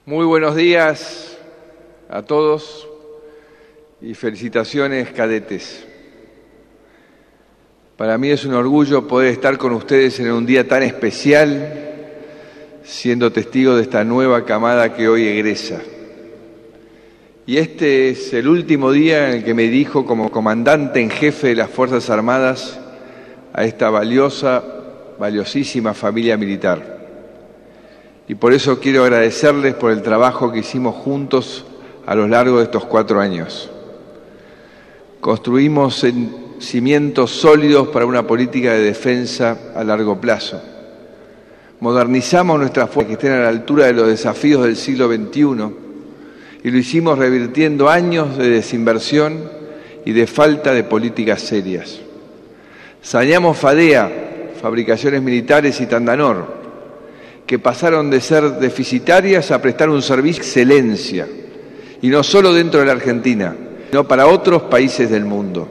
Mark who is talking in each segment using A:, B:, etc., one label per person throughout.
A: Muy buenos días a todos y felicitaciones, cadetes. Para mí es un orgullo poder estar con ustedes en un día tan especial, siendo testigo de esta nueva camada que hoy egresa. Y este es el último día en el que me dirijo como comandante en jefe de las Fuerzas Armadas a esta valiosísima familia militar. Y por eso quiero agradecerles por el trabajo que hicimos juntos a lo largo de estos 4 años. Construimos cimientos sólidos para una política de defensa a largo plazo. Modernizamos nuestras fuerzas que estén a la altura de los desafíos del siglo XXI y lo hicimos revirtiendo años de desinversión y de falta de políticas serias. Saneamos FADEA, Fabricaciones Militares y Tandanor, que pasaron de ser deficitarias a prestar un servicio de excelencia, y no solo dentro de la Argentina, sino para otros países del mundo.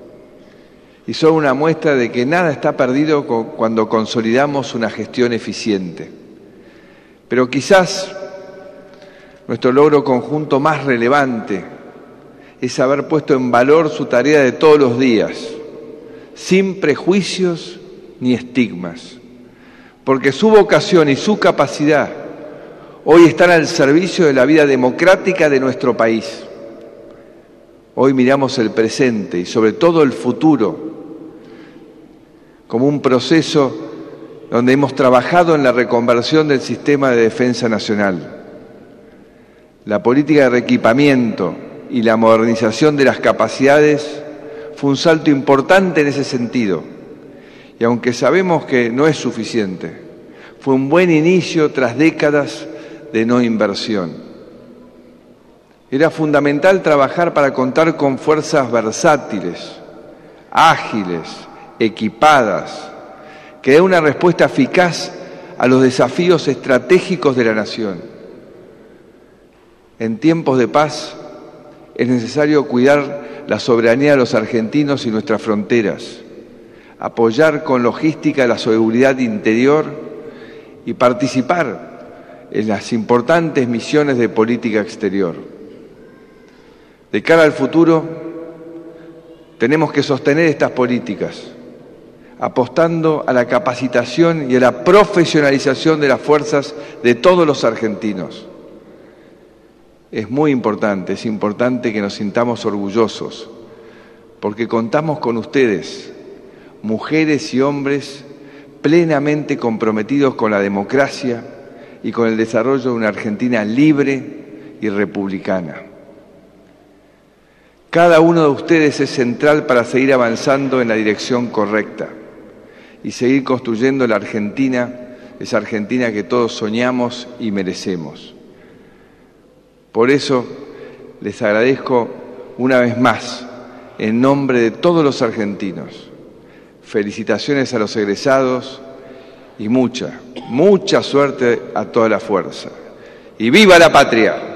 A: Y son una muestra de que nada está perdido cuando consolidamos una gestión eficiente. Pero quizás nuestro logro conjunto más relevante es haber puesto en valor su tarea de todos los días, sin prejuicios ni estigmas, porque su vocación y su capacidad hoy están al servicio de la vida democrática de nuestro país. Hoy miramos el presente y sobre todo el futuro como un proceso donde hemos trabajado en la reconversión del sistema de defensa nacional. La política de reequipamiento y la modernización de las capacidades fue un salto importante en ese sentido. Y aunque sabemos que no es suficiente, fue un buen inicio tras décadas de no inversión. Era fundamental trabajar para contar con fuerzas versátiles, ágiles, equipadas, que den una respuesta eficaz a los desafíos estratégicos de la nación. En tiempos de paz es necesario cuidar la soberanía de los argentinos y nuestras fronteras, apoyar con logística la seguridad interior y participar en las importantes misiones de política exterior. De cara al futuro, tenemos que sostener estas políticas, apostando a la capacitación y a la profesionalización de las fuerzas de todos los argentinos. Es muy importante, es importante que nos sintamos orgullosos, porque contamos con ustedes, mujeres y hombres plenamente comprometidos con la democracia y con el desarrollo de una Argentina libre y republicana. Cada uno de ustedes es central para seguir avanzando en la dirección correcta y seguir construyendo la Argentina, esa Argentina que todos soñamos y merecemos. Por eso les agradezco una vez más, en nombre de todos los argentinos, felicitaciones a los egresados y mucha suerte a toda la fuerza. ¡Y viva la patria!